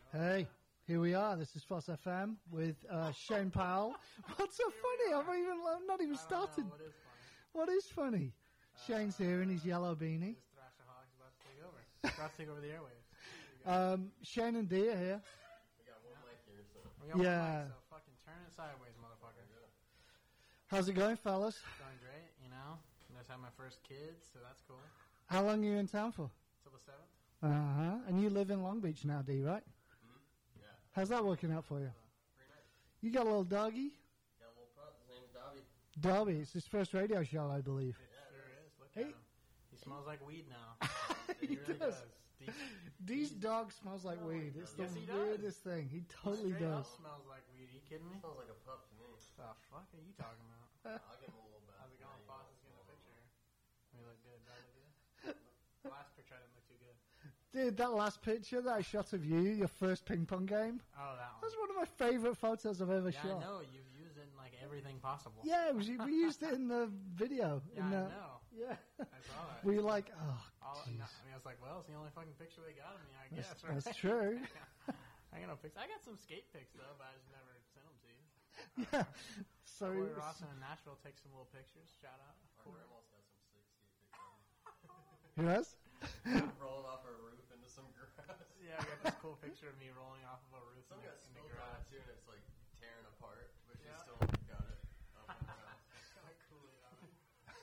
Hey, here we are. This is Foss FM with Shane Powell. What's so funny? I've not even started. What is funny? Shane's here in his yellow beanie. Thrasher Hawk's about to take over. About to take over the airwaves. Shane and Dee are here. We got one mic here, so. We got one mic, so fucking turn it sideways, motherfucker. How's it going, fellas? Going great, you know. Just had my first kid, so that's cool. How long are you in town for? Till the 7th. Uh-huh. And you live in Long Beach now, Dee, right? Mm-hmm. Yeah. How's that working out for you? Pretty nice. You got a little doggy? Got a little pup. His name's Dobby. Dobby. It's his first radio show, I believe. It sure is. Look at him. He smells like weed now. He really does. Dee's dog smells like weed. It's Yes, the he does. weirdest thing. He totally Straight does. up smells like weed. Are you kidding me? Smells like a pup to me. What the fuck are you talking about? I'll give him a little bit. How's it going? Foss is getting a picture. We look good. Do I look good? The last picture I didn't look too good. Dude, that last picture that I shot of you, your first ping pong game, Oh, that one. that's one of my favorite photos I've ever Yeah, shot. I know. You've used it in like everything possible. Yeah, we used it in the video. Yeah, in I the, know. Yeah. I saw that. We were like, oh, No, I mean, I was like, well, it's the only fucking picture they got of me, I guess. that's Right? true. I got no pics. I got some skate pics though, but I just never sent them to you. Yeah. So, So we were also in Nashville, take some little pictures. Shout out. Our grandma's got some sick skate pictures. who has? Rolling off her roof into some grass. Yeah, I got this cool picture of me rolling off of a roof Some in got the spilled on grass. it too, and it's like tearing apart, but she Yeah. still got it up in the house. Kinda cool it on it.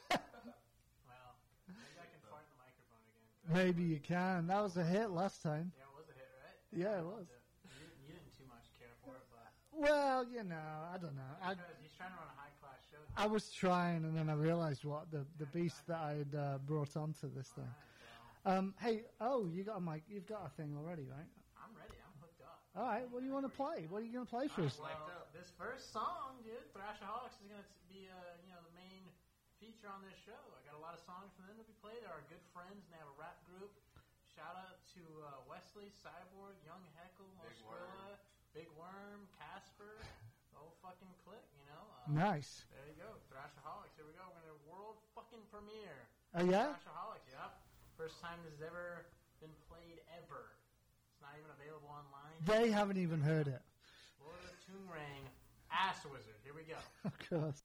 Well, maybe I can fart in the microphone again. Maybe you can. That was a hit last time. Yeah, it was a hit, right? Yeah, I it loved was. You didn't too much care for it, but Well, you know, I don't know. because he's trying to run a high class show. I was trying, and then I realized what the beast that I had brought onto this thing. Hey, you got a mic. You've got a thing already, right? I'm ready. I'm hooked up. All right. What do you want to play? What are you going to play for us? Well, this first song, dude, Thrashaholics is going to be, the main feature on this show. I got a lot of songs from them to be played. They're our good friends, and they have a rap group. Shout out to Wesley, Cyborg, Young Heckle, Big Worm. Mosquilla, Big Worm, Casper, the whole fucking clique, you know. Nice. There you go, Thrashaholics. Here we go. We're going to world fucking premiere. Oh, yeah? Thrashaholics, yep. First time this has ever been played ever. It's not even available online. They haven't even heard it. Lord of Toongrang, Ass Wizard. Here we go. Of course.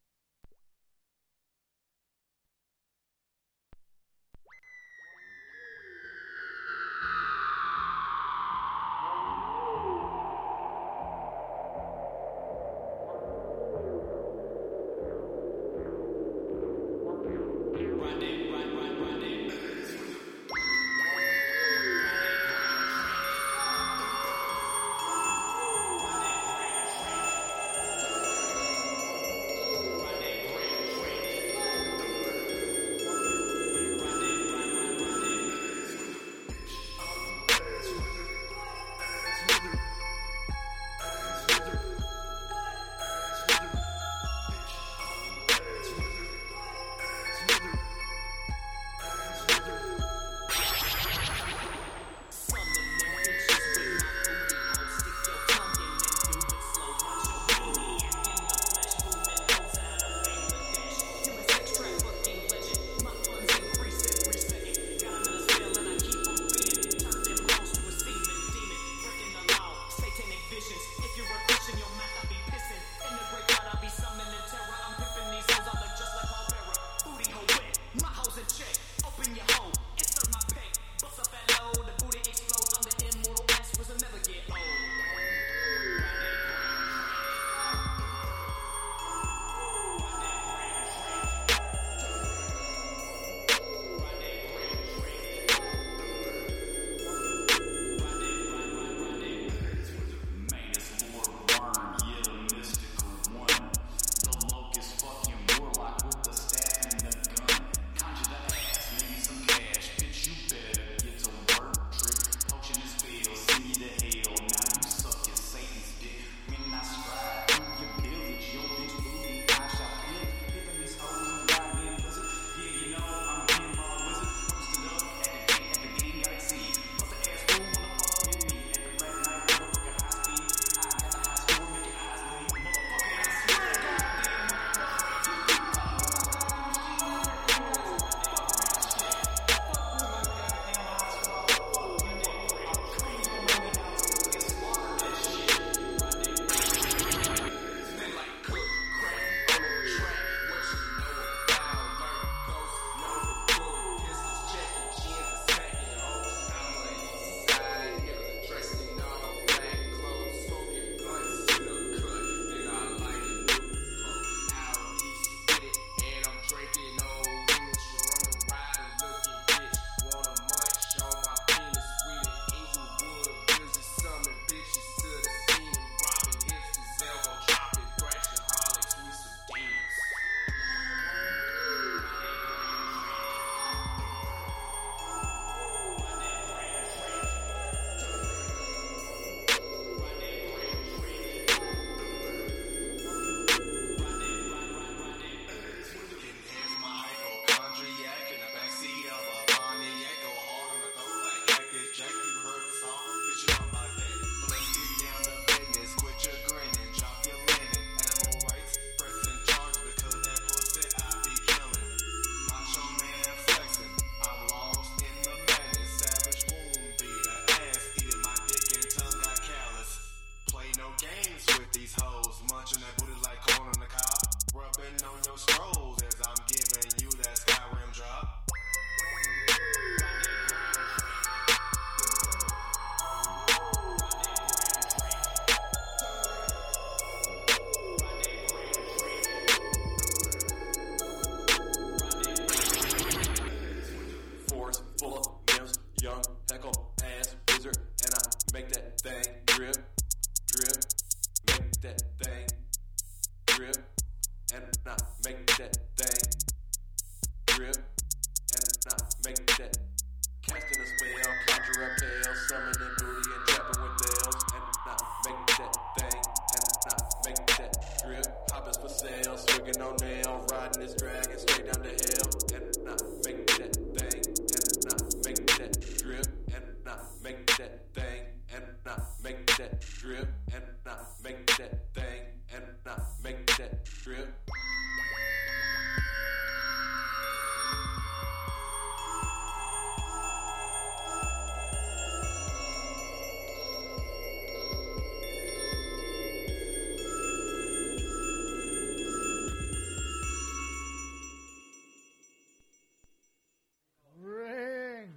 Run that drip, and I make that thing, and I make that drip. Ring.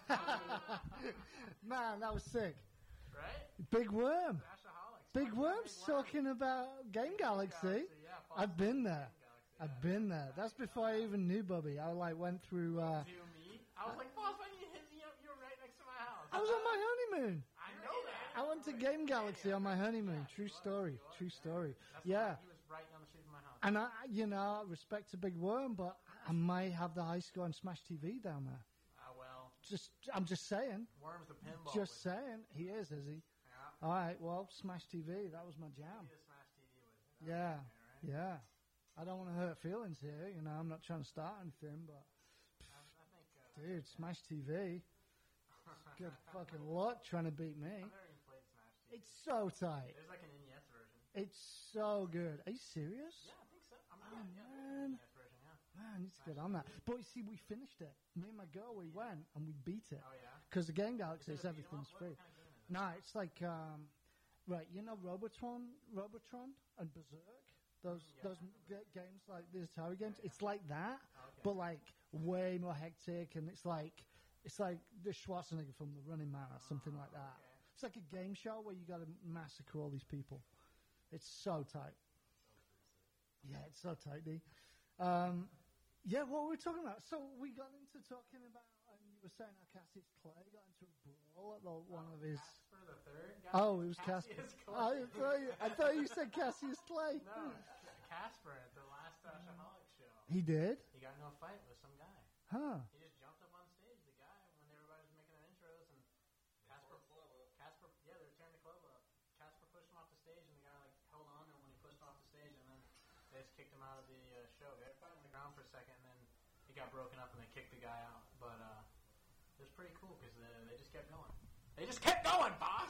Man, that was sick. Right? Big Worm. Trashaholics. Big Worm's talking about Game Galaxy. Yeah, I've been there. Game Galaxy, I've been there. That's before I even knew Bubby. I like went through. Do me? I was like, boss, why didn't you hit me up? You were right next to my house. I was on my honeymoon. I know that. I went to Game Galaxy on my honeymoon. True story. True story. Yeah. He was right down the street from my house. And I respect to Big Worm, but I might have the high score on Smash TV down there. Well, I'm just saying. Worm's the pinball. Just saying. He is he? Yeah. All right. Well, Smash TV. That was my jam. Maybe the Smash TV was. Yeah. Right? Yeah. I don't want to hurt feelings here. I'm not trying to start anything, but I think. dude, Smash TV. Good fucking luck trying to beat me. I've never even played Smash TV. It's so tight. There's like an NES version. It's so good. Are you serious? Yeah, I think so. I Oh, mean, yeah, man. NES version, yeah. Man, I need to get on that. But you see, we finished it. Me and my girl, we went and we beat it. Oh, yeah? Because the Game Galaxy Is is it a beat 'em everything's up? free. What kind of game is it? No, it's like, right, Robotron and Berserk? Those games, like the Atari games, it's like that, Okay. but like way more hectic, and it's like the Schwarzenegger from The Running Man or something like that. okay. It's like a game show where you got to massacre all these people. It's so tight. Yeah, it's so tight, D. Yeah, what were we talking about? So we got into talking about, and you were saying how Cassius Clay got into a brawl at one of his. Casper the Third? Oh, it was Cassius Cassius. Clay. I thought you said Cassius Clay. No, Casper at the last Trashaholic show. He did? He got into a fight with some guy. Huh. He just jumped up on stage, the guy, when everybody was making their intros, and Casper, yeah, they were tearing the club up. Casper pushed him off the stage, and the guy, like, held on to him when he pushed him off the stage, and then they just kicked him out of the show. They were fighting on the ground for a second, and then he got broken up, and they kicked the guy out. But it was pretty cool, because they just kept going. They just kept going, boss!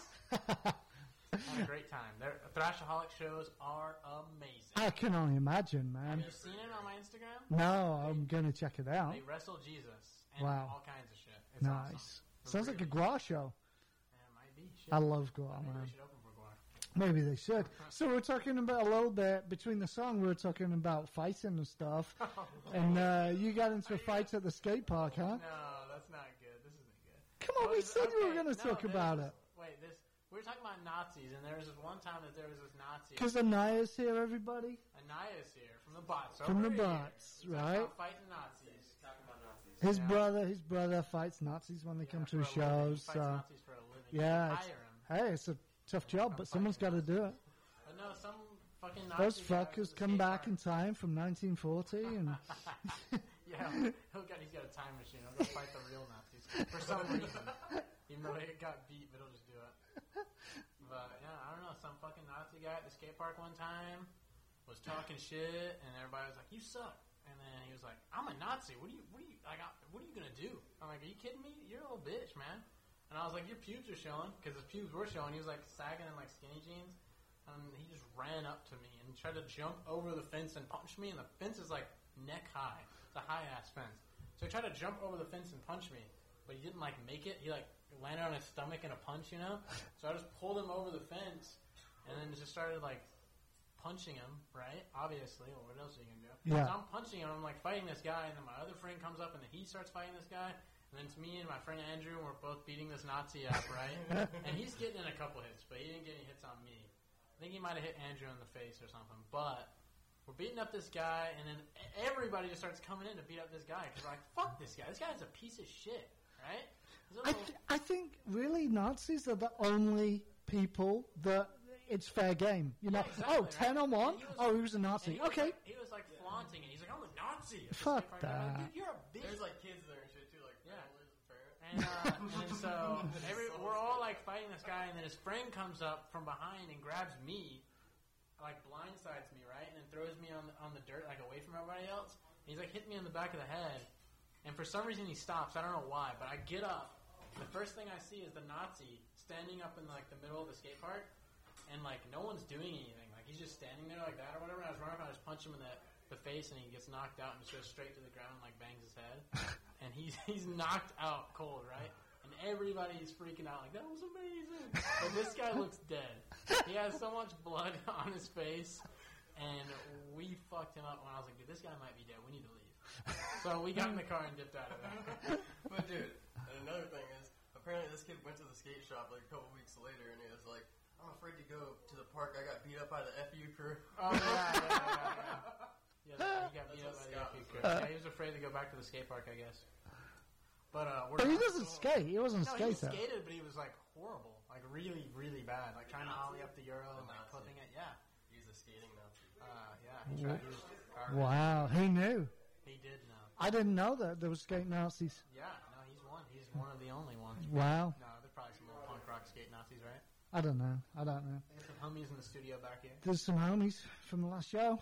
Had a great time. Their Thrashaholic shows are amazing. I can only imagine, Have man. you seen it on my Instagram? No, I'm going to check it out. They wrestle Jesus and Wow. all kinds of shit. It's Nice. awesome. Sounds like a Gua show. Yeah, it might be. Shit. I love Gua, Maybe man. we should open for Guar. Maybe they should. So we're talking about a little bit, between the song, we were talking about fighting and stuff. And you got into a fight at the skate park, huh? No, that's not good. This isn't good. Come on, we said we were going to talk about it. Wait, we were talking about Nazis, and there was this one time that there was this Nazi. Because Anaya's here, everybody. Anaya's here from the bots. From over the here. bots, Talking right? about fighting Nazis. Talking about Nazis. His brother fights Nazis when they come to For his a living. He shows. fights So Nazis for a living. yeah, You it's- hire him. hey, it's a tough job, but someone's got to do it. But no, some fucking Nazi Those guy was fuckers at the come skate back park. in time from 1940, and Yeah, he's got a time machine. He'll go fight the real Nazis for some reason. Even though he got beat, but he'll just do it. But yeah, I don't know. Some fucking Nazi guy at the skate park one time was talking shit, and everybody was like, "You suck." And then he was like, "I'm a Nazi. What are you gonna do?" I'm like, "Are you kidding me? You're a little bitch, man." And I was like, "Your pubes are showing," because his pubes were showing. He was like sagging in like skinny jeans. And he just ran up to me and tried to jump over the fence and punch me. And the fence is like neck high. It's a high ass fence. So he tried to jump over the fence and punch me, but he didn't like make it. He like landed on his stomach in a punch, you know. So I just pulled him over the fence, and then just started like punching him. Right? Obviously, or what else are you gonna do? Yeah. So I'm punching him. I'm like fighting this guy, and then my other friend comes up, and then he starts fighting this guy. And then it's me and my friend Andrew, and we're both beating this Nazi up, right? And he's getting in a couple hits, but he didn't get any hits on me. I think he might have hit Andrew in the face or something. But we're beating up this guy, and then everybody just starts coming in to beat up this guy. Because we're like, fuck this guy. This guy's a piece of shit, right? He's a little- I think really Nazis are the only people that it's fair game. You know, Yeah, exactly, 10 on right? 1? And he was He was a Nazi. and he was Okay. like- he was like flaunting it. He's like, I'm a Nazi. at the Fuck skate park. I'm like, that. Dude, you're a bitch. There's like kids there and shit too, like Yeah. families and parents. And so we're all like fighting this guy, and then his friend comes up from behind and grabs me, like blindsides me, right, and then throws me on the dirt, like away from everybody else. And he's like hitting me on the back of the head, and for some reason he stops. I don't know why, but I get up. And the first thing I see is the Nazi standing up in like the middle of the skate park, and like no one's doing anything. Like he's just standing there like that or whatever. And I was running up, I just punch him in the face, and he gets knocked out and just goes straight to the ground, and, like bangs his head, and he's knocked out cold, right? And everybody's freaking out like that was amazing. But this guy looks dead. He has so much blood on his face, and we fucked him up. When I was like, dude, this guy might be dead. We need to leave. So we got in the car and dipped out of there. But dude, and another thing is, apparently this kid went to the skate shop like a couple weeks later, and he was like, I'm afraid to go to the park. I got beat up by the FU crew. Oh yeah. Yeah, he got beat up by the FU crew. Yeah, he was afraid to go back to the skate park, I guess. But he doesn't skate. He wasn't a he skater. skated, but he was like horrible, like really, really bad, like trying to ollie up the euro and like flipping it. Yeah, he's a skating Nazi. Yeah, he tried. He was wow, he knew. He did know. I didn't know that there was skate Nazis. Yeah, no, he's one. He's one of the only ones. Wow. No, there's probably some little punk rock skate Nazis, right? I don't know. There's some homies in the studio back here. There's some homies from the last show.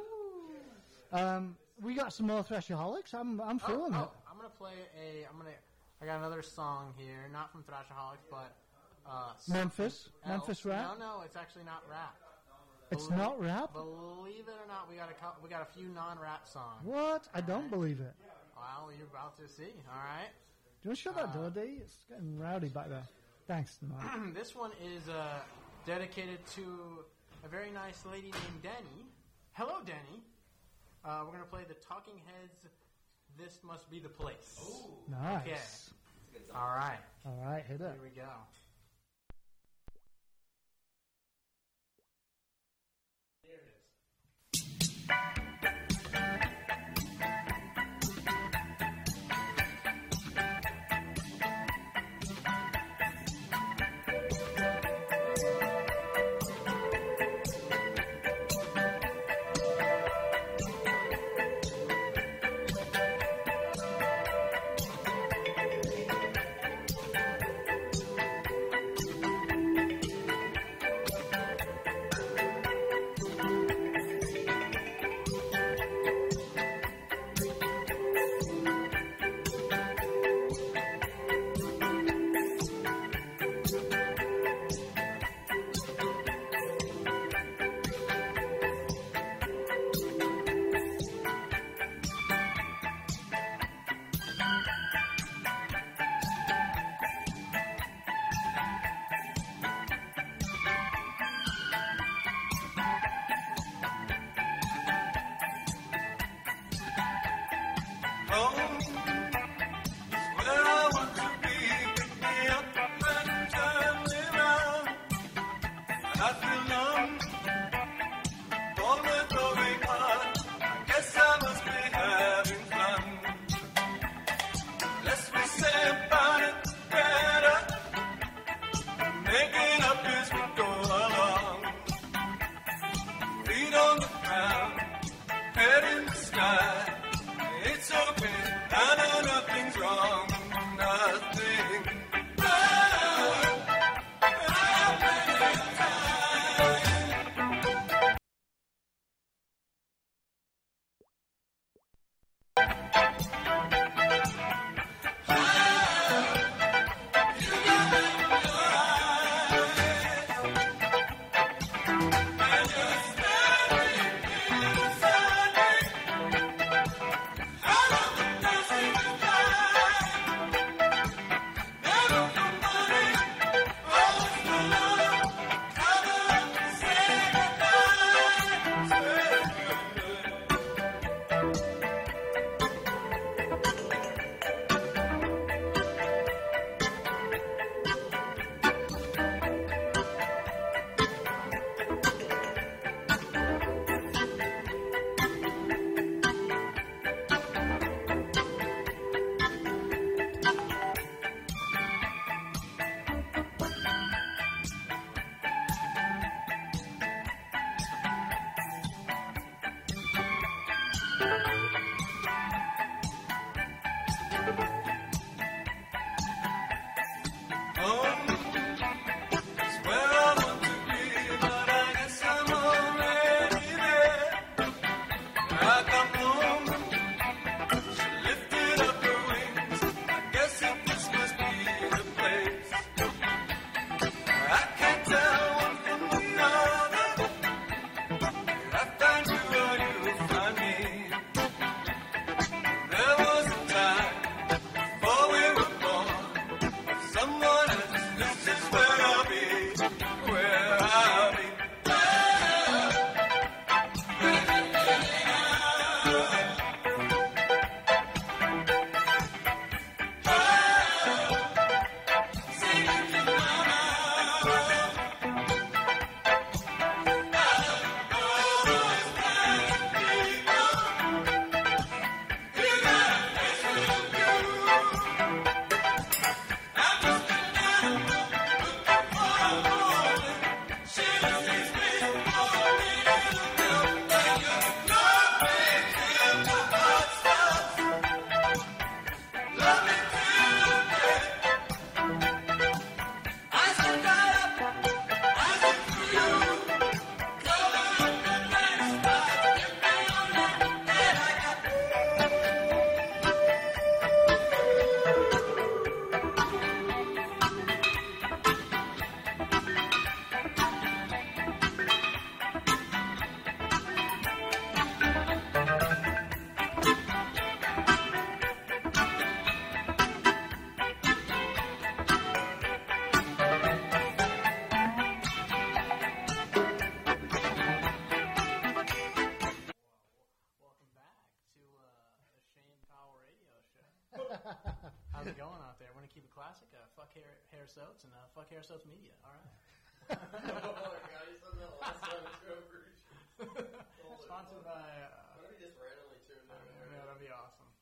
We got some more Thrashaholics. I'm feeling it. I'm gonna play I got another song here, not from Thrashaholics, but Memphis rap. No, it's actually not rap. It's not rap. Believe it or not, we got a few non-rap songs. What? I don't believe it. Well, you're about to see. All right. Do you want to shut that door, D? It's getting rowdy back there. Thanks, Mark. This one is dedicated to a very nice lady named Denny. Hello, Denny. We're going to play the Talking Heads' This Must Be the Place. Ooh. Nice. Okay. All right. All right, hit it. Here we go. There it is. Nothing. going out there. We're going to keep it classic. Fuck hair soaps and fuck hair soaps media. All right. Oh my god, he said that last time too. Sponsored by. What if he just randomly tuned in? Yeah, that'd be awesome.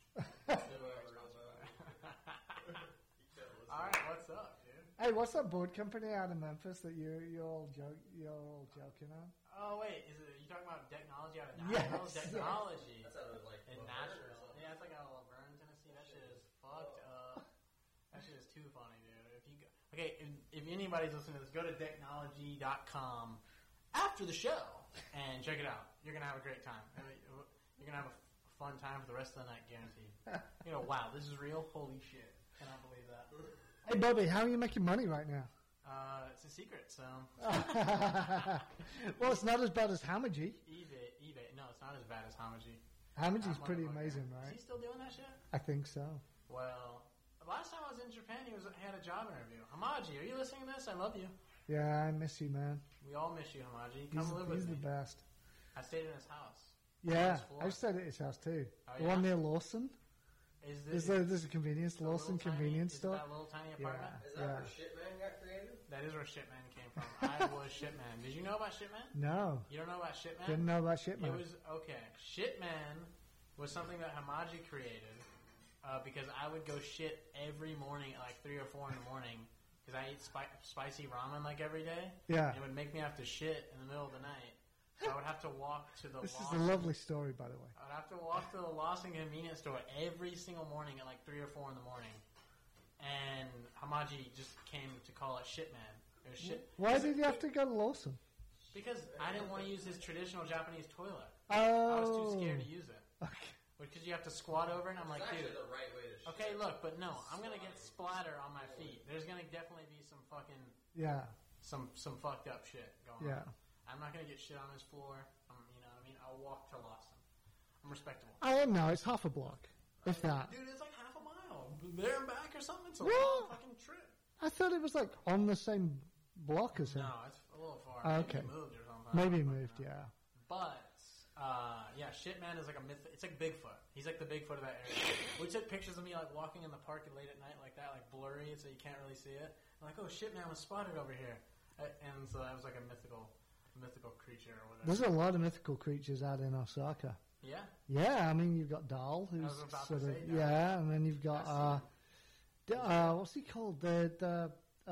All All right, what's up, dude? Hey, what's that board company out of Memphis that you're all joking on? Oh wait, are you talking about technology out of Yes. Nashville? Technology That's out of like in Laverne or Nashville. something. Yeah, it's like out of Laverne, Tennessee. That shit is fucked up. That shit is too funny, dude. If you go, okay, if anybody's listening to this, go to technology.com after the show and check it out. You're gonna have a great time. You're gonna have a fun time for the rest of the night, guaranteed. You know, wow, this is real. Holy shit, cannot believe that. Hey, Bobby, how are you making money right now? It's a secret, so Well, it's not as bad as Hamaji. eBay. No, it's not as bad as Hamaji. Hamaji's That pretty motherfucker. amazing, Is right? he still doing that shit? I think so. Well, last time I was in Japan, he had a job interview. Hamaji, are you listening to this? I love you. Yeah, I miss you, man. We all miss you, Hamaji. Come live with He's me. the best. I stayed in his house. Yeah, his floor. I've stayed at his house too. Oh, The yeah? one near Lawson. There's a convenience, the Lawson little convenience Is store. that little tiny apartment? Is that where Shitman got created? That is where Shitman came from. I was Shitman. Did you know about Shitman? No, You don't know about Shitman? didn't know about shit, man. It was, okay. Shitman was something that Hamaji created because I would go shit every morning at like 3 or 4 in the morning because I eat spicy ramen like every day. Yeah. And it would make me have to shit in the middle of the night. So I would have to walk to the This is Lawson. a lovely story, by the way. I would have to walk to the Lawson convenience store every single morning at like 3 or 4 in the morning. And Hamaji just came to call it Shitman. It was shit. Why did you have to go to Lawson? Because I didn't want to use his traditional Japanese toilet. Oh. I was too scared to use it. Okay. Because you have to squat over it, and I'm like, It's actually dude. the right way to shit. Okay, look, but no, I'm gonna get splatter on my feet. There's gonna definitely be some fucking Yeah, some fucked up shit going yeah. on. I'm not gonna get shit on this floor. You know what I mean? I'll walk to Lawson. I'm respectable. I don't know. It's half a block, if that. Dude, it's like half a mile. There and back or something. It's a What? long fucking trip. I thought it was like on the same block as him. No, it's a little far. Okay. Maybe he moved or something. Maybe he I don't moved, know. yeah. But yeah, Shitman is like a myth. It's like Bigfoot. He's like the Bigfoot of that area. We took pictures of me like walking in the park late at night like that, like blurry, so you can't really see it. I'm like, oh, Shitman was spotted over here, and so that was like a mythical creature or whatever. There's a lot of mythical creatures out in Osaka. Yeah. Yeah, I mean, you've got Dahl, I who's was about to sort of, say Dahl. yeah, and then you've got, what's he called? The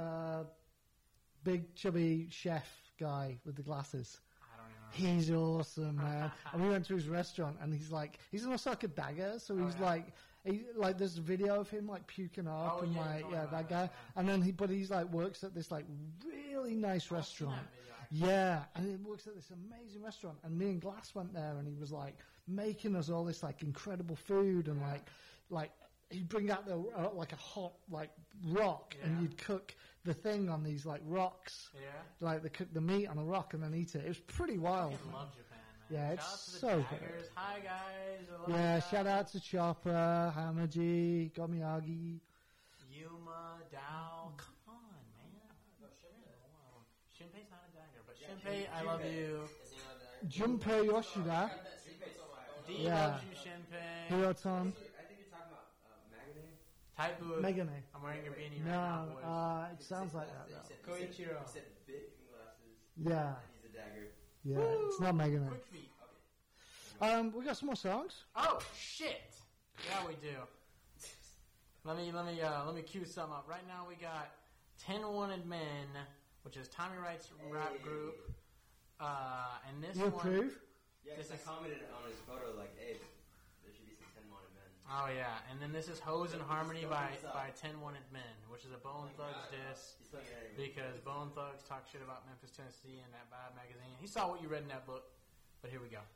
big chubby chef guy with the glasses. I don't even know. He's awesome, man. And we went to his restaurant, and he's an Osaka dagger, so he's yeah. there's a video of him like puking up Oh, and yeah, you like, told me yeah, about that that, guy. yeah. And then he's like works at this like really nice I've seen restaurant. that video, actually. Yeah, and he works at this amazing restaurant, and me and Glass went there, and he was like making us all this like incredible food, and like he'd bring out the like a hot like rock, and Yeah. you'd cook the thing on these like rocks, Yeah. like they cook the meat on a rock and then eat it. It was pretty wild. I love Japan, man. Yeah, Shout it's out to the so good. Daggers. Hi guys. I love Yeah, you guys. shout out to Chopper, Hamaji, Gomiyagi. Yuma, Dao. Come on, man. Shinpei's not a dagger, but Shinpei, I love you. Is he not there? Junpei Yoshida, D Yeah. loves you, Shinpei. Hiroton, I think you're talking about Magane. Taibu. Megane. I'm wearing your beanie right now, boys. No, it sounds like that though. Koichiro. He said big glasses. Yeah, And he's a dagger. yeah, it's not Megane. Quick feet. We got some more songs. Oh shit! Yeah, we do. Let me cue some up. Right now we got 10 Wanted Men, which is Tommy Wright's rap group. And this You one. approve? Yeah, This because I is- commented on his photo like, hey, there should be some 10 wanted men. Oh yeah, and then this is Hose and Harmony by 10 Wanted Men, which is a Bone Thugs diss. He's still getting angry. Because Bone Thugs talk shit about Memphis, Tennessee in that bad magazine. He saw what you read in that book, but here we go.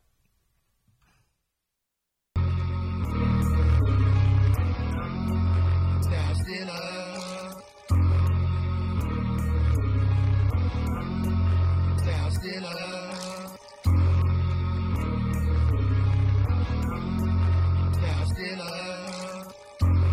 Down still up. Down still up. Down still up.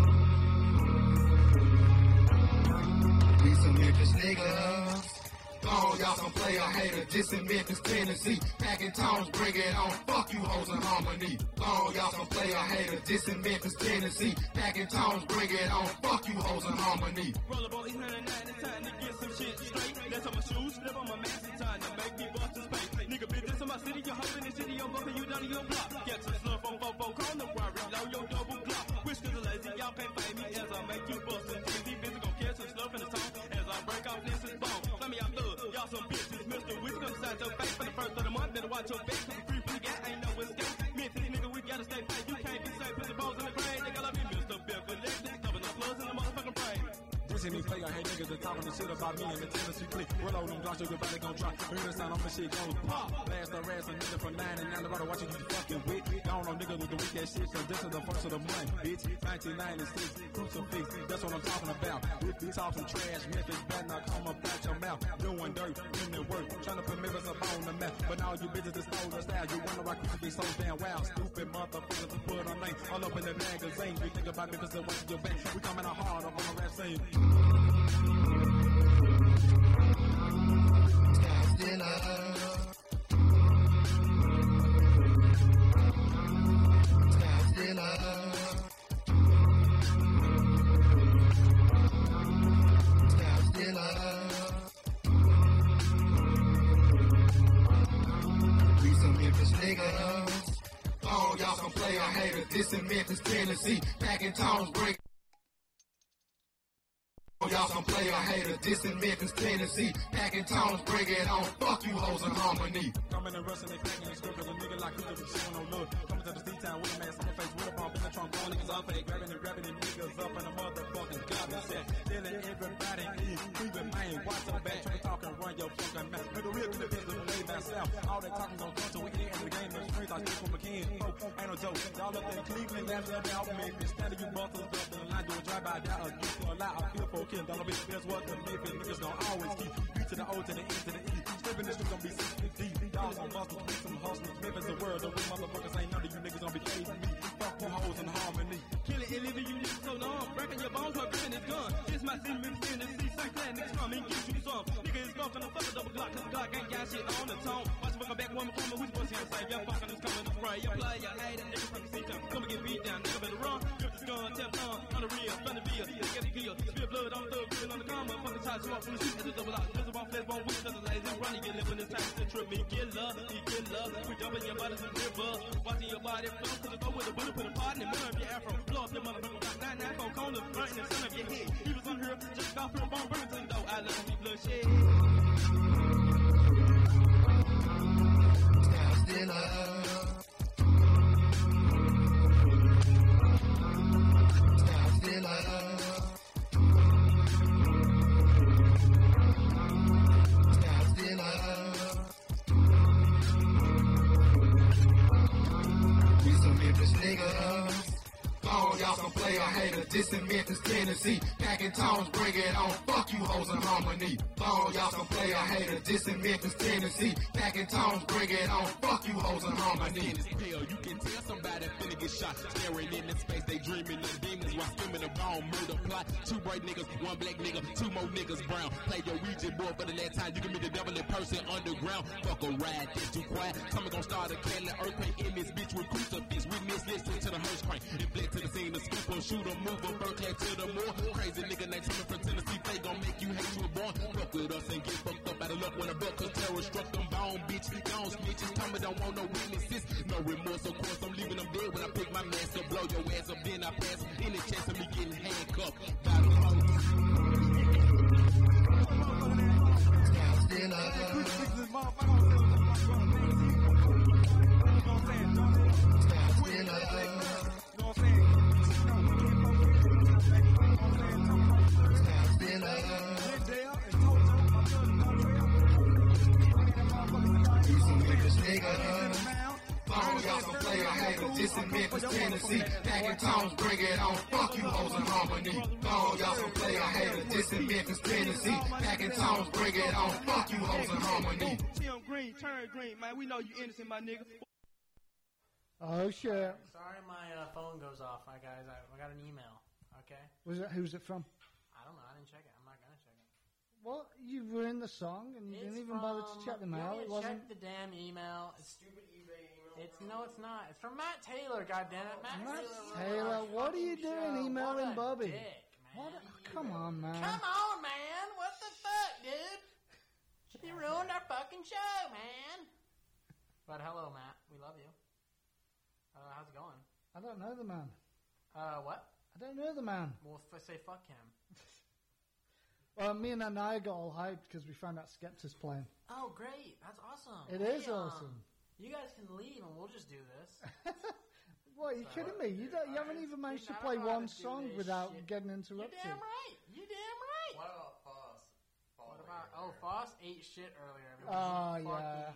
We some Memphis niggas. All y'all some player hater, this in Memphis, Tennessee. Packing tones, bring it on. Fuck you hoes in harmony. All y'all some player hater, this in Memphis, Tennessee. Packing tones, bring it on. Fuck you hoes in harmony. Rollerball 899, it's time to get some shit straight. That's on my shoes, slip on my mask, it's time to make me bust his face. Nigga, bitch, this in my city, you're hoping the city, I'm bumping you down to your block. Get some sluff on 4-4 corner, where I reload your double block. Wish to the lazy, y'all can't fight me as I make you bust it. These bitches gon' catch some sluff in the tongue as I break off Lynch's bone. Let me out thug, y'all some bitches, Mr. Wiz comes inside your face for the first of the month. Better watch your back, cause the free for the gas ain't no escape. Memphis, nigga, we gotta stay tight. You can't be safe, put the balls in the grave. They gotta be Mr. Beverly, cover the slugs in the motherfucking brain. Dissing these player hate niggas that talking the shit about me and the Tennessee clique. Roll on them blocks, your body gon' drop. Hear the sound on the shit goes pop. Last the rest, a nigga from 9 and 9 the water watching you fucking with. Down on niggas with the weak ass shit, cause this is the first of the month, bitch. 1996, crucifix, that's what I'm talking about. If you talk some trash, Memphis better not come up out your mouth. Doing dirt, doing the work, trying to put Memphis up on the map. But now you bitches that stole the style, you wonder why crucifix so damn wild. Stupid motherfuckers to put on name all up in the magazine. We think about Memphis and watching your back. We coming out hard up on the rap scene. Dinner. We some Memphis niggas. Oh, y'all some player haters. This in Memphis, Tennessee. Packing tones, break. Y'all some player haters, this in Memphis, Tennessee. Packing tones, bring it on. Fuck you hoes in harmony. Coming and rushing, they packing and script, cause a nigga like you could be showing no love. Coming to the street town with a mask on the face, with a bomb in the trunk, all niggas off, they grabbing and niggas up in the motherfucking garbage set. Stealing everybody in, even man, watch your back, try to talk and run your fucking mouth. With the real to the business, the lay back south. All that talking gon' come to we get in the game, there's streets, I speak from McKinney. Oh, ain't no joke. Y'all up in Cleveland, that's about Memphis. Standing you buffers up in the line, do a drive-by, die against for a lot. I feel for a $10 bitch, that's what the Memphis niggas gon' always keep. B to the O to the E to the E. Stepping this shit gon' be 6 feet deep. Y'all gon' bustle, be some hustlers. Memphis the world, the real motherfuckers ain't none of you niggas gon' be caving me. Fuck you hoes in harmony. Killing and living you niggas so long. Breaking your bones, her gripping his gun. This my city, Memphis, Tennessee. St. Clair niggas come and get you some. Nigga is gon' fuck a double Glock, cause God ain't got shit on the tone. Watch the fucking back woman coming, which was here to save. Y'all fucking is coming to spray. You play, you hate, and niggas fucking see them. Come and get beat down, nigga better run. Grip this gun, tap tongue, on the real, front of the veal. Nigga get the kill. Spill blood on the thug, gripping on the comma. Fucking shots, you up from the shoot, it's a double out. This is one flesh, one week, just a lazy running. You live in this time, it's a trip, me get love, he get love. We jumping your bodies in the river. Watching your body flow, cause the throw with a bullet, put a part in the middle of your afro. Blow up your motherfucker, got 994 corners, right in the center of your head. He was on here, just off from the bone, bring it to the door. I love me bloodshed. Dinner. We some Memphis niggas. Oh, y'all some player haters. This in Memphis, Tennessee. Packing tones, bring it on. Fuck you hoes in harmony. Oh, y'all some player haters. This in Memphis, Tennessee. Packing tones, bring it on. Fuck you hoes in harmony. You can tell somebody finna get shot. Staring in the space, they dreaming of demons while skimming the bone. Murder plot. 2 bright niggas, 1 black nigga, 2 more niggas brown. Play your region boy for the last time. You can be the devil in person underground. Fuck a ride, that's too quiet. Somebody gon' start a killing earthquake in this bitch with crucifix. Witness listen to the hearse crank. Inflict to the scene, the scoop or shoot or move a bird clad to the moor. Crazy nigga named Timmy from Tennessee, they gon' make you hate you were born. Fuck with us and get fucked up out of luck when a buck, cause terror struck them bone, bitch. Gone snitches, tell me don't want no witnesses. No remorse, of course, I'm leaving them dead when I pick my mask up, blow your ass up, then I pass any chance of me getting handcuffed by the police. This in Memphis, Tennessee. Packing tones, bring it on. Fuck you hoes in harmony. Oh, y'all some player haters. This in Memphis, Tennessee. Packing tones, bring it on. Fuck you hoes in harmony. Tim Green, turn green, man. We know you innocent, my nigga. Oh shit! Sorry, my phone goes off, my guys. I got an email. Okay. Who's it from? I don't know. I didn't check it. I'm not gonna check it. Well, you ruined the song, and you didn't even bother to check them out. It wasn't. Check the damn email. Stupid eBay email. It's not. It's from Matt Taylor. Goddammit, Matt Taylor. Taylor, what are you doing emailing Bobby? Dick, man. What? Come on, man. Come on, man. What the fuck, dude? You ruined our fucking show, man. But hello, Matt. We love you. How's it going? I don't know the man. What? I don't know the man. Well, say fuck him. Well, me and Anaya got all hyped because we found out Skepta's playing. Oh, great. That's awesome. It is awesome. You guys can leave and we'll just do this. What, are you kidding me? You haven't even managed to play one song without getting interrupted. You're damn right. You're damn right. What about Foss? Foss ate shit earlier. Oh, yeah.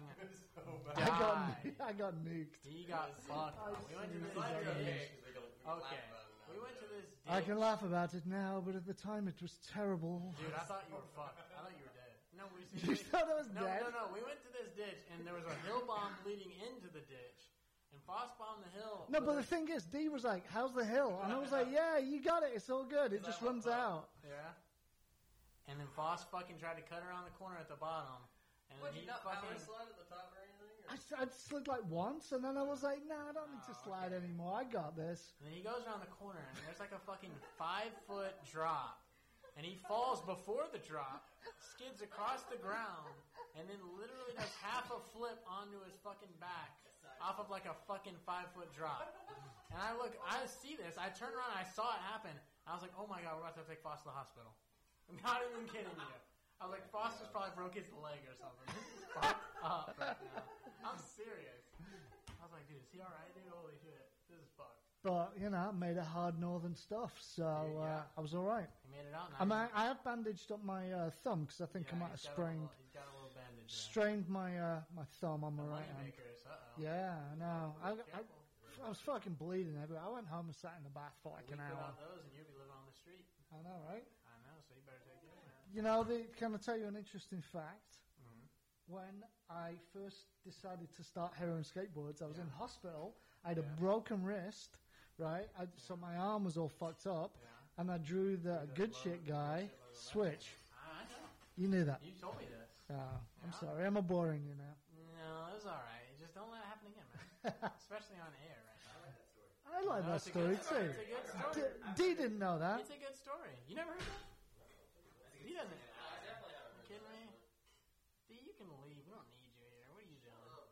I got nuked. He got fucked. We went to this ditch. Okay. We went to this ditch. I can laugh about it now, but at the time it was terrible. Dude, I thought you were fucked. I thought you were dead. No, You thought I was dead? No. We went to this ditch, and there was a hill bomb leading into the ditch. And Foss bombed the hill. No, but the thing is, D was like, how's the hill? And I was like, yeah, you got it. It's all good. It just runs out. Yeah. And then Foss fucking tried to cut around the corner at the bottom. And What, he you not fucking... power slide at the top or anything? Or? I slid like once, and then I was like, nah, I don't need to slide anymore. I got this. And then he goes around the corner, and there's like a fucking 5-foot drop. And he falls before the drop, skids across the ground, and then literally does half a flip onto his fucking back off of like a fucking 5-foot drop. And I see this, I turn around, I saw it happen. I was like, oh my god, we're about to take Foss to the hospital. I'm not even kidding you. I was like, Foss just probably broke his leg or something. This is fucked up right now. I'm serious. I was like, dude, is he alright, dude? Holy shit. This is fucked. But, you know, I made it hard northern stuff, so I was all right. He made it out nice. I have bandaged up my thumb because I think I might have sprained. He's got a little bandage there. Strained my my thumb on my right hand. Moneymakers, uh-oh. Yeah, I know. I was fucking bleeding everywhere. I went home and sat in the bath for like an hour. Put out those and you'll be living on the street. I know, right? I know, so you better take care of it. You know, can I tell you an interesting fact? Mm-hmm. When I first decided to start heroin skateboards, I was in hospital. I had a broken wrist, right? So my arm was all fucked up, and I drew the good shit guy, Switch. I know. You knew that. You told me this. Oh, I'm sorry. I'm boring you now. No, it's alright. Just don't let it happen again, man. Especially on air right now. I like that story, too. It's a good story. D didn't know that. It's a good story. You never heard that? He doesn't. You kidding me? D, you can leave. We don't need you here. What are you doing?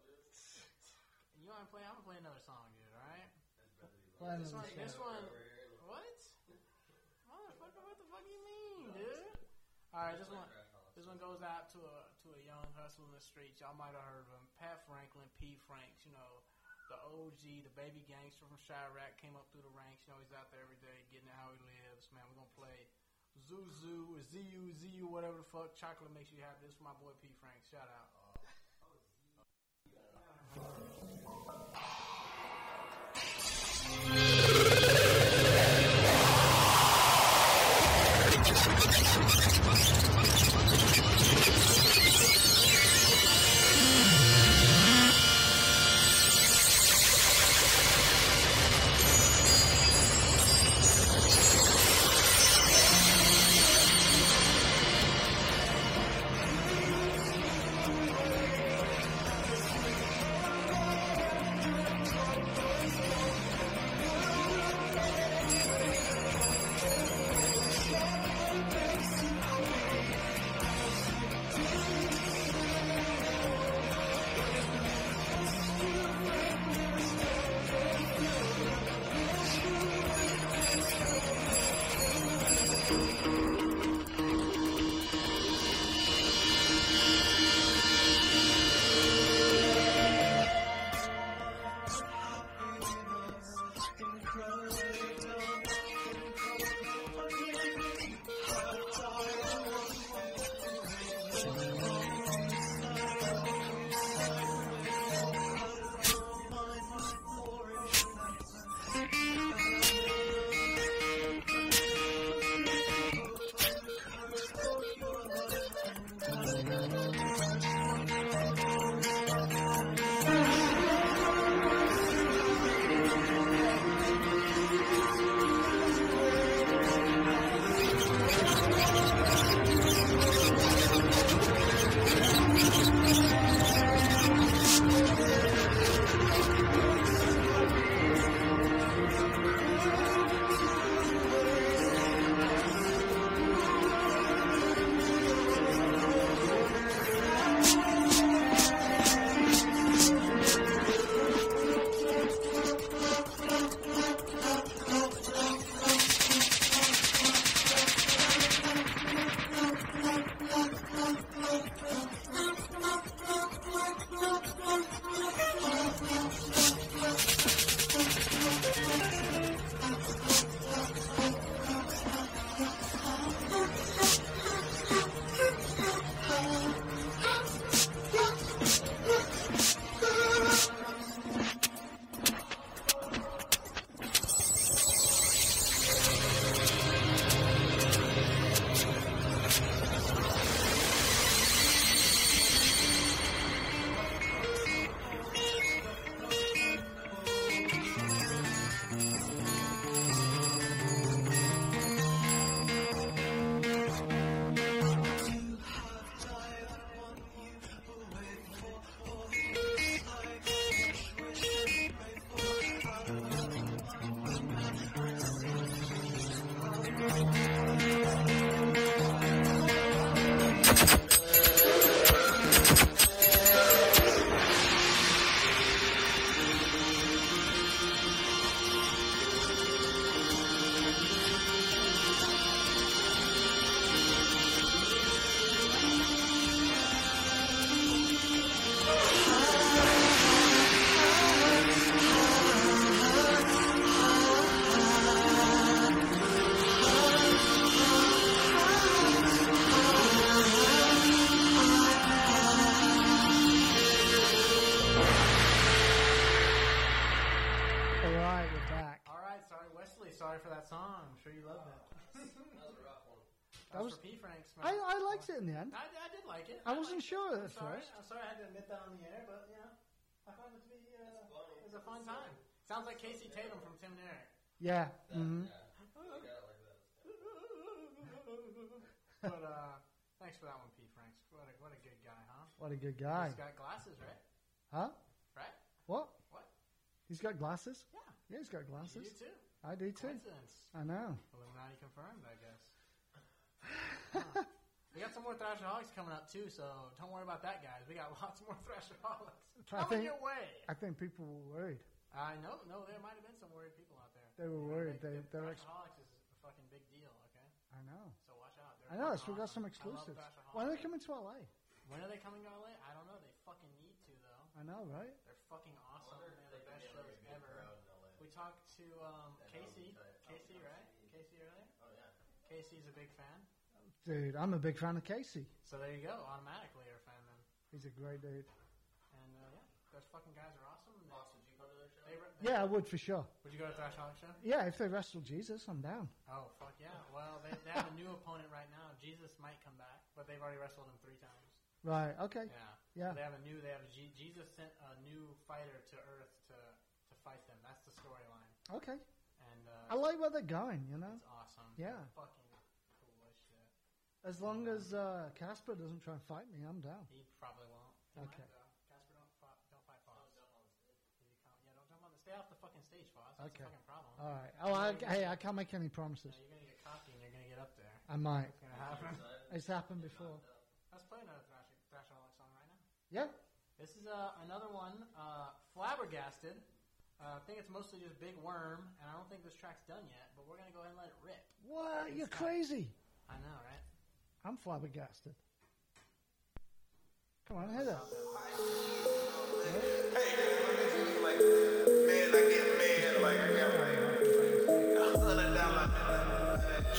You want to play? I'm going to play another song, dude, alright? This one. What? Motherfucker, what the fuck do you mean, dude? Alright, this one goes out to a young hustler in the streets. Y'all might have heard of him. Pat Franklin, P. Franks, you know, the OG, the baby gangster from Chirac, came up through the ranks. You know, he's out there every day getting it how he lives. Man, we're going to play Zuzu, or ZU, whatever the fuck. Chocolate makes you happy. This is my boy P. Franks. Shout out. sorry for that song. I'm sure you loved it. That was a rough one. That was- for P. Franks. I liked it in the end. I did like it. I wasn't sure at I'm sorry. first. I'm sorry I had to admit that on the air, but I found it to be It's funny. it was a fun time. Sounds like Casey Tatum from Tim and Eric. Yeah. Mm-hmm. Yeah. Look at it like that. But thanks for that one, P. Franks. What a good guy, huh? What a good guy. He's got glasses, right? Huh? Right? What? What? He's got glasses? Yeah. Yeah, he's got You glasses. do too. I do too. Coincidence. I know. Illuminati confirmed, I guess. Huh. We got some more Thrashaholics coming up too, so don't worry about that, guys. We got lots more Thrashaholics coming your way. I think people were worried. I know. No, there might have been some worried people out there. They were worried. They're Thrashaholics is a fucking big deal, okay? I know. So watch out. I know. So we got awesome. some exclusives. I love Thrashaholics. When are they coming to LA? When are they coming to LA? I don't know. They fucking need to, though. I know, right? They're fucking awesome. wonder They if have the they best can get shows a big ever. crowd in LA. We talked to Casey. type. Casey, right? Casey earlier? Oh, yeah. Casey's a big fan. Dude, I'm a big fan of Casey. So there you go. Automatically you're a fan then. He's a great dude. And yeah, those fucking guys are awesome. And Boss, would you go to their show? Yeah, I would for sure. Would you go to Thrashaholic show? Yeah, if they wrestle Jesus, I'm down. Oh, fuck yeah. Well, they have a new opponent right now. Jesus might come back, but they've already wrestled him 3 times. Right, okay. Yeah. Yeah. Jesus sent a new fighter to Earth to fight them. That's the storyline. Okay. And I like where they're going, you know? it's awesome. Yeah. Fucking cool as shit. As long as Casper doesn't try and fight me, I'm down. He probably won't. He Okay. might, though. Casper, don't fight Foss. Don't jump on the Stay off the fucking stage, Foss. That's Okay. the fucking problem. All right. Oh, hey, I can't make any promises. You're going to get cocky and you're going to get up there. I might. It's going to happen. It's happened before. Let's play another Thrashaholic song right now. Yeah? This is another one, Flabbergasted. I think it's mostly just Big Worm, and I don't think this track's done yet, but we're going to go ahead and let it rip. What? You're crazy. I know, right? I'm flabbergasted. Come on, hit it. Like, man, I get mad, like, I got like $100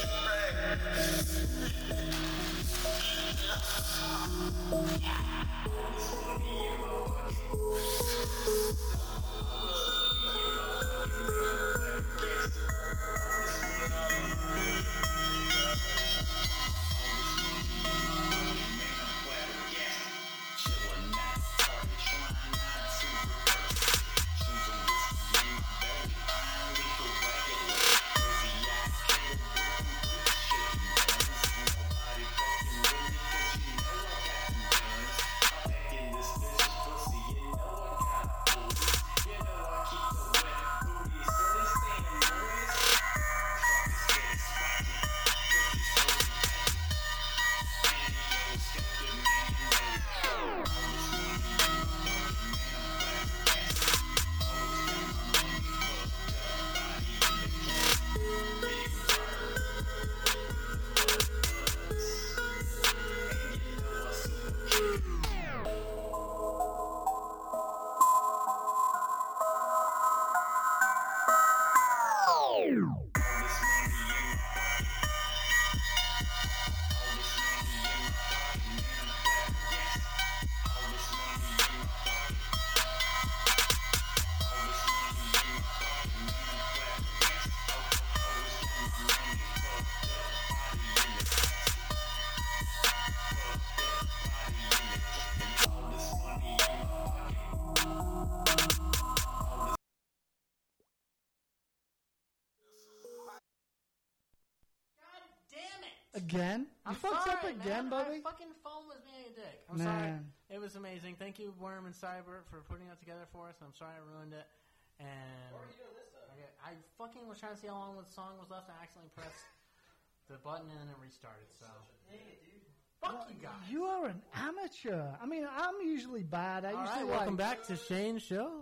Again? You fucked up again, man. buddy? My fucking phone was being a dick. I'm Man. sorry. It was amazing. Thank you, Worm and Cyber, for putting that together for us. I'm sorry I ruined it. And What are you doing this time? okay, I fucking was trying to see how long the song was left. I accidentally pressed the button and then it restarted. So Dang it, dude. fuck you guys. You are an amateur. I mean, I'm usually bad. I All usually right, welcome like... back to Shane's show.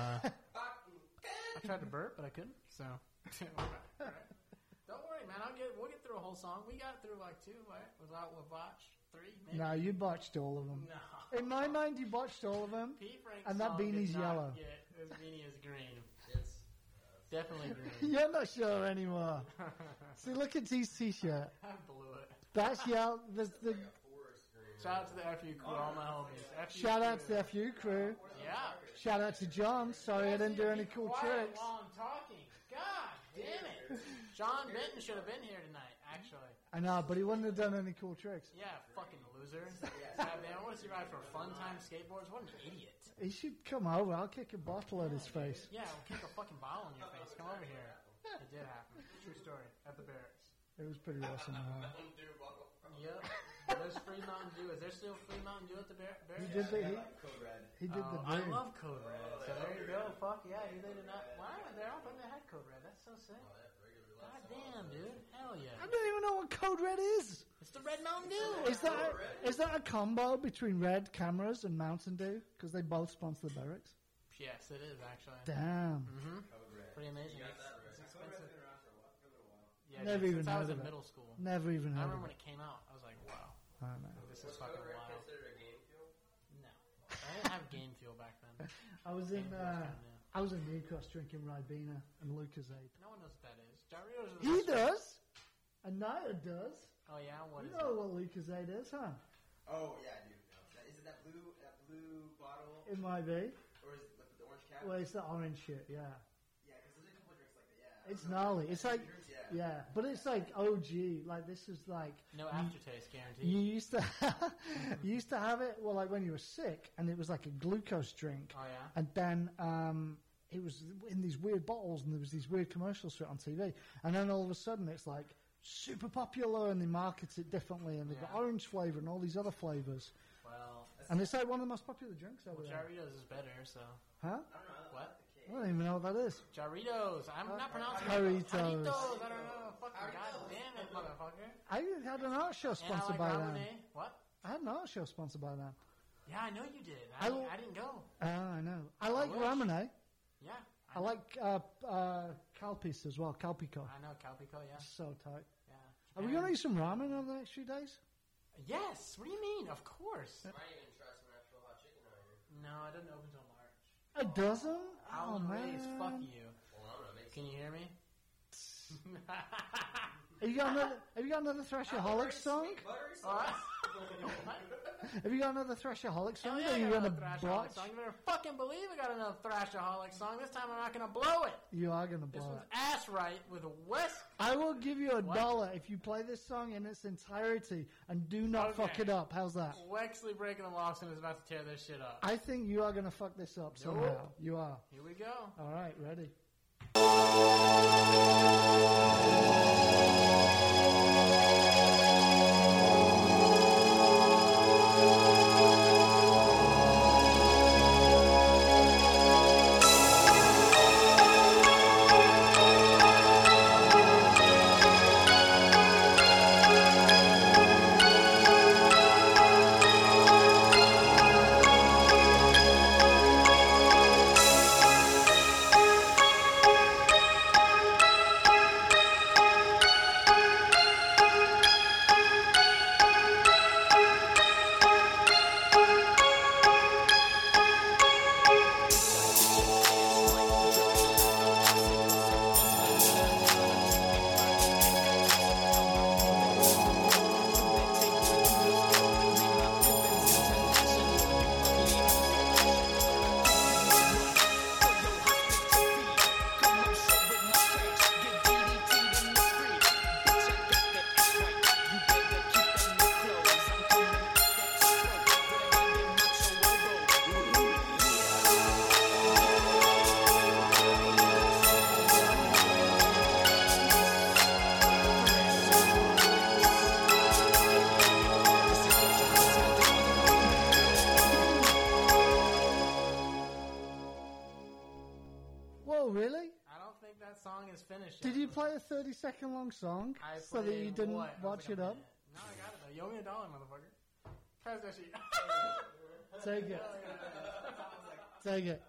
I tried to burp, but I couldn't. So, all right. Don't worry, man. We'll get through a whole song. We got through like 2, right? Without Watch 3, maybe. No, you botched all of them. No. In my mind, you botched all of them. P. Frank's And that song beanie's did not yellow. His beanie is green. It's Definitely green. You're not sure anymore. See, look at his t-shirt. I blew it. That's yellow. There's the forest green. Shout out to the FU crew, all my homies. FU shout out to crew. the FU crew. Yeah. Shout out to John. Sorry I didn't do any cool Quiet tricks. while I'm talking. God damn it. John Benton should have been here tonight, actually. I know, but he wouldn't have done any cool tricks. Yeah, fucking loser. I want to see ride for fun time skateboards. What an idiot. He should come over. I'll kick a bottle at his face. Yeah, we'll kick a fucking bottle in your face. Come over here. It did happen. True story. At the barracks. It was pretty awesome. Yep. There's free Mountain Dew. Is there still free Mountain Dew at the barracks? He did the he did the I dream. love Code Red. So there you go. Fuck yeah. They did not. Why? They're all putting they had Code Red. That's so sick. God damn, dude. Hell yeah. I don't even know what Code Red is. It's the Red Mountain Dew. Is that a combo between Red Cameras and Mountain Dew? Because they both sponsor the barracks. Yes, it is actually. Damn. Pretty amazing. It's expensive. Yeah, Never even since I was heard in of it. middle school. Never even I heard of remember when it. it came out. I was like, wow, I don't know. this is fucking wild. Consider a game fuel? No, I didn't have Game Fuel back then. I was in Game Fuel's kinda new. I was in Newcross drinking Ribena and Lucozade. No one knows what that is. Gyritos are the He best. does. And Naya does. Oh yeah, what You is know it? what Lucozade is, huh? Oh yeah, dude. No. Is it that blue bottle, It might be. or is it like with the orange cap? Well, it's the orange shit, yeah. Yeah, because there's a couple of drinks like that. Yeah. It's gnarly. It's like, yeah, but it's like OG. Like this is like No aftertaste guaranteed. you used to you used to have it. Well, like when you were sick, and it was like a glucose drink. Oh yeah. And then it was in these weird bottles, and there was these weird commercials for it on TV. And then all of a sudden, it's like super popular, and they market it differently, and they've got Yeah. orange flavor and all these other flavors. Well, And it's like one of the most popular drinks over there. Gyritos is better. So Huh? what? I don't even know what that is. Gyritos. I'm not pronouncing Doritos. it. Doritos. I don't know. Fucking goddamn it, motherfucker. I had an art show And I sponsored like by them. Ramonet. What? I had an art show sponsored by them. Yeah, I know you did. I I will- didn't go. I know. I like wish. Ramonet. Yeah. I like Calpis as well, Calpico. I know Calpico. Yeah. So tight. Yeah. Are we going to eat some ramen over the next few days? Yes. What do you mean? Of course. Might even try some actual hot chicken out here. No, it doesn't open until March. It doesn't? Oh, Alan Ray's, man. fuck you. Well, I'm gonna make Can you hear me? Have you got another Thrashaholic song? Have you got another Thrashaholic song Hell yeah, that I you're got going to another Thrashaholic botch? song. You better fucking believe I got another Thrashaholic song. This time I'm not gonna blow it. You are going to This blow one's it. ass right with Wes. I will give you What? $1 if you play this song in its entirety and do not Okay. fuck it up. How's that? Wexley breaking the Lawson is about to tear this shit up. I think you are going to fuck this up somehow. You are. Here we go. All right, ready? Whoa, really? I don't think that song is finished. Did yet. you play a 30-second long song I so that you played didn't what? watch Like it a up? minute. No, I got it though. You owe me $1, motherfucker. Pass that shit. Take it. Take it.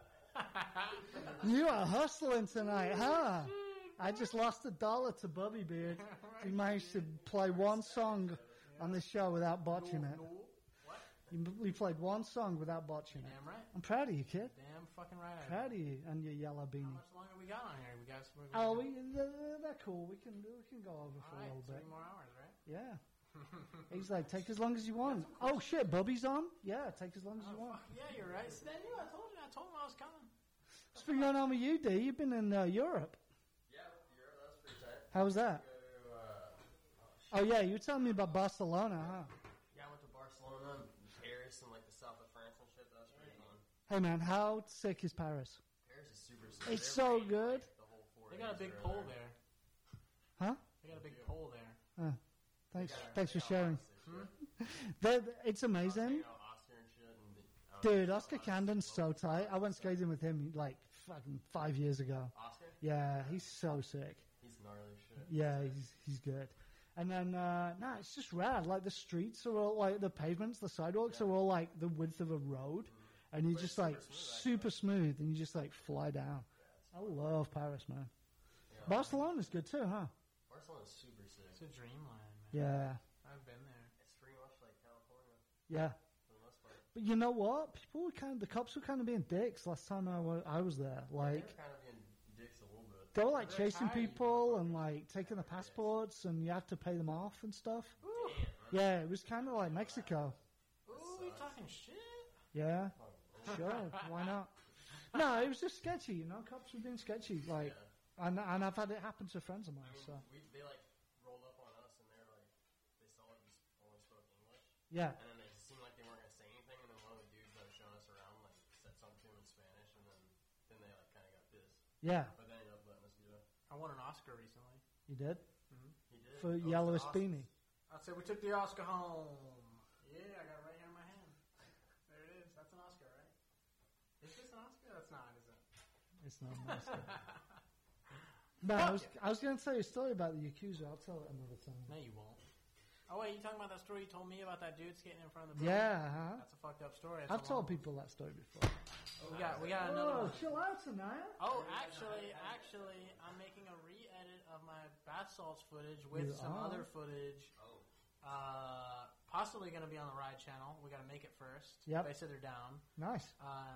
You are hustling tonight, huh? I just lost $1 to Bubby Beard. He managed to play one song on this show without botching it. What? We played one song without botching it. Damn right. I'm proud of you, kid. Damn fucking right. I Proud of you and your yellow How beanie. much longer we got on here? We got. Oh, they're cool. We can go over for All a right, little 3 bit. more hours, right? Yeah. He's like, take as long as you want. Oh shit, Bubby's on? Yeah, take as long as you want. Yeah, you're right. So then, I told you. I told him I was coming. What's been going on with you, D? You've been in Europe. Yeah, that's pretty tight. How was that? Oh yeah, you were telling me about Barcelona, huh? Yeah, I went to Barcelona, Paris, and like the south of France and shit. That was pretty fun. Hey man, how sick is Paris? Paris is super sick. It's so good. They got a big pole there. Huh? They got a big pole there. Thanks for sharing. It's amazing. Oscar and shit. And Dude, Oscar Camden's so tight. I went skating with him like fucking 5 years ago. Oscar? Yeah, he's so sick. He's gnarly shit. Yeah, he's good. And then, it's just rad. Like, the streets are all, like, the pavements, the sidewalks are all, like, the width of a road. And you just, like, super smooth, and you just, like, fly down. I love Paris, man. Yeah, Barcelona's good, too, huh? Barcelona's super sick. It's a dreamland, man. Yeah. I've been there. It's pretty much like California. Yeah. For the most part. But you know what? The cops were kind of being dicks last time I was there. Like, They're kind of being dicks a little bit. they were, like, They're chasing tired, people and, like, taking the passports, and you had to pay them off and stuff. Yeah, it was kind of like Mexico. Ooh, you talking shit? Yeah, sure. Why not? No, it was just sketchy, you know. Cops were being sketchy, like, and I've had it happen to friends of mine. So They like rolled up on us, and they're like, they saw it just only spoke English. yeah, And then they just seemed like they weren't gonna say anything, and then one of the dudes that was showing us around like said something to him in Spanish, and then they like kind of got pissed. yeah. But they ended up letting us do it. I won an Oscar recently. You did He did. for Oh, it's Yellowest awesome. Beanie. I said we took the Oscar home. Yeah, I got it right here in my hand. There it is. That's an Oscar, right? Is this an Oscar? That's not, is it? It's not nice. No, I was going to tell you a story about the Yakuza. I'll tell it another time. No, you won't. Oh wait, you talking about that story you told me about that dude skating in front of the building? Yeah, huh? That's a fucked up story. I've told people that story before. We got another one. Chill out tonight. Oh, actually, I'm making a re-edit of my bath salts footage with You some are? other footage. Possibly going to be on the Ride channel. We got to make it first. Yep. They said they're down. Nice.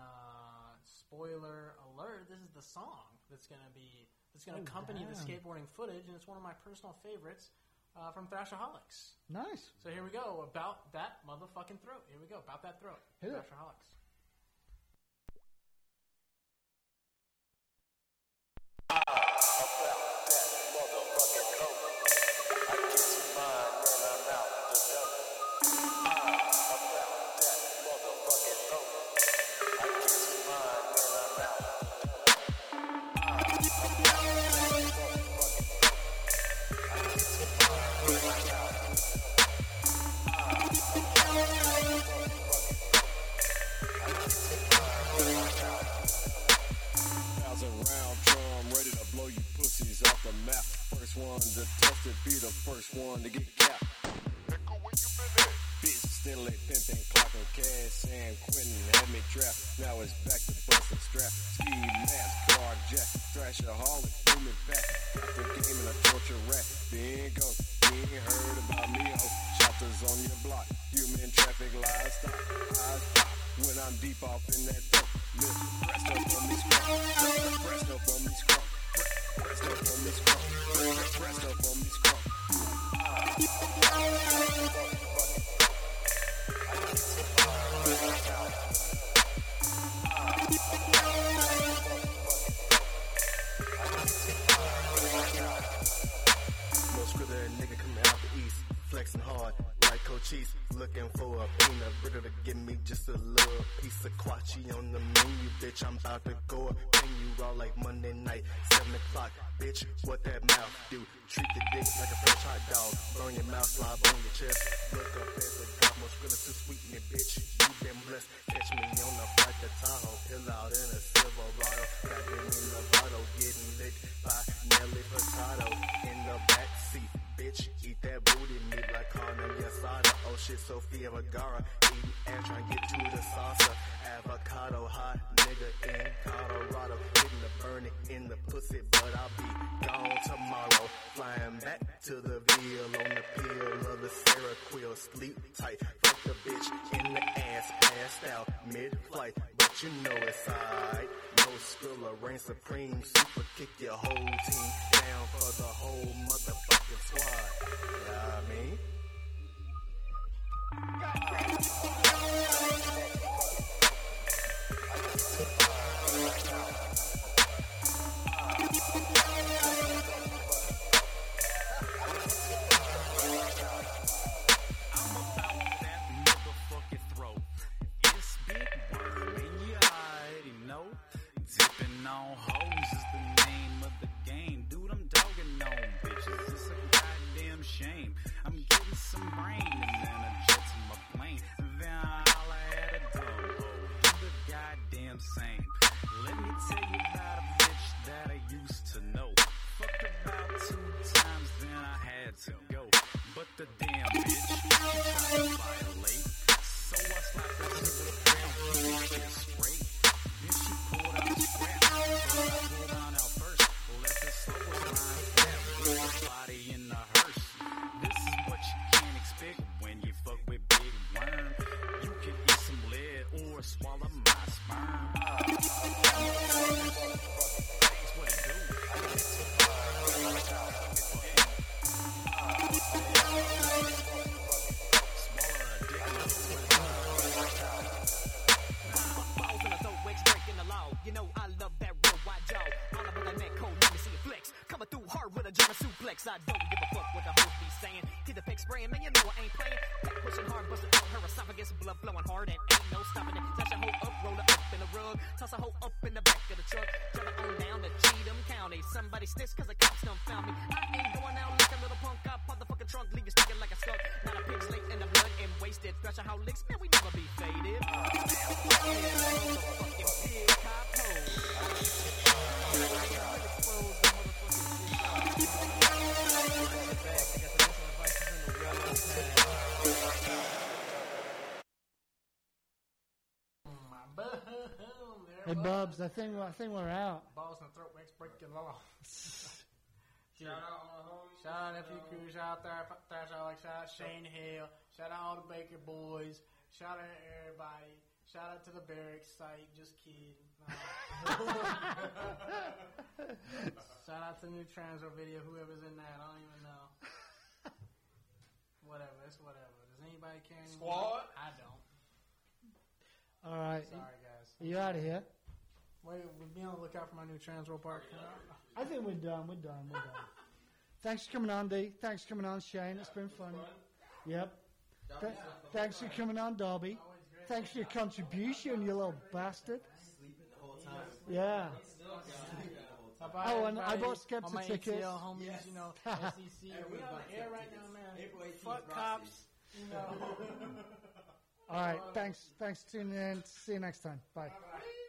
Spoiler alert! This is the song that's going to accompany the damn. skateboarding footage, and it's one of my personal favorites from Thrashaholics. Nice. So here we go about that motherfucking throat. Here we go about that throat. Hit it. Thrashaholics. Round drum, ready to blow you pussies off the map. First one to test it, be the first one to get capped. Bitch, steadily pimping, clocking cash, San Quentin had me trapped. Now it's back to busting strap. Ski mask, carjack, thrashaholic, booming back. Got the game in a torture rack. Then go, you ain't heard about me, ho. Shotters on your block, human traffic, livestock. Eyes pop when I'm deep off in that throat. Listen, pressed up on me scrum, pressed up on me scrum, pressed up on me scrum, pressed up on me scrum. Muscular nigga coming out the east, flexing hard like Cochise, looking for a peanut butter to give me just a little piece of quachi on the menu, bitch. I'm about to go up, bring you out like Monday night, 7 o'clock, bitch. What that mouth do? Treat the dick like a fresh hot dog, burn your mouth, slob on your chest. Look up at the top, muscular to sweeten it, bitch. You been blessed, catch me on the flight to Tahoe, pill out in a Silverado, got them in the bottle, getting licked by Nelly Furtado in the back seat. Bitch, eat that booty meat like carne asada. Oh shit, Sofia Vergara, eating and trying to get to the salsa. Avocado hot nigga in Colorado, hitting the burning in the pussy, but I'll be gone tomorrow. Flying back to the Ville on the pill of the Seroquel, sleep tight. Fuck the bitch in the ass, passed out mid-flight, but you know it's alright. No Skrilla, reign supreme, super kick your whole team down for the whole motherfucking squad. You know what I mean? or swallow my sperm. That's what it do. Balls in the throat, wigs breaking the law. You know I love that real wide jaw. All about that neck cold, let me see it flex. Coming through hard with a German suplex. I don't give a fuck what the hoes be saying. Get the pick spraying, man, you know I ain't playing. Back pushing hard, busting out her esophagus, blood flowing hard, and ain't no stopping it. Dash a hoe up, roll her up in the rug, toss a hoe up in the back of the truck. Drive it on down to Cheatham County. Somebody snitch 'cause the cops done found me. I ain't going out like a little punk. I pop the fucking trunk, leave you stinking like a skunk. Not a pig's late in the blood and wasted. Thrash a hoe licks, man, we never be faded. Motherfucking pig cop hoe. Hey, Bubs, I think we're out. Balls in the throat makes breaking law. Shout out FU Crew, shout out Thrash Alex, shout out Shane Hale, shout out all the Baker boys, shout out everybody, shout out to the barracks site, just kidding. Shout out to the new Transfer video, whoever's in that, I don't even know. Whatever, it's whatever. Does anybody care anymore? Squad? I don't. All right. Sorry, guys. Are you out of here? Wait, we'll be on the lookout for my new Transworld Park. I think we're done. Thanks for coming on, D. Thanks for coming on, Shane. It's been fun. Yep. Thanks for coming on, Darby. Thanks for your contribution, you little bastard. Sleeping the whole time. Yeah. Oh, and I bought Skepta all my tickets. ATL homies, Yes. you know, SEC. We on the air right now, man. April 18th, Fuck Rossi. cops, you know. All right. Thanks for tuning in. See you next time. Bye. Bye-bye.